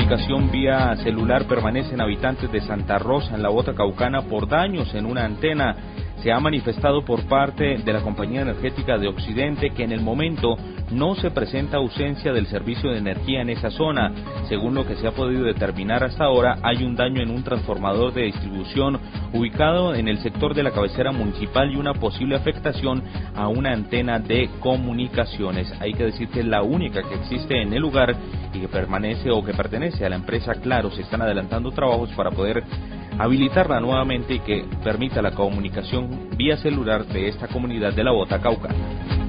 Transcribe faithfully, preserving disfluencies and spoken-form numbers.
comunicación vía celular permanecen habitantes de Santa Rosa, en la Bota Caucana, por daños en una antena. Se ha manifestado por parte de la Compañía Energética de Occidente que en el momento no se presenta ausencia del servicio de energía en esa zona. Según lo que se ha podido determinar hasta ahora, hay un daño en un transformador de distribución ubicado en el sector de la cabecera municipal y una posible afectación a una antena de comunicaciones. Hay que decir que es la única que existe en el lugar y que permanece o que pertenece a la empresa Claro. Se están adelantando trabajos para poder habilitarla nuevamente y que permita la comunicación vía celular de esta comunidad de la Bota Caucana.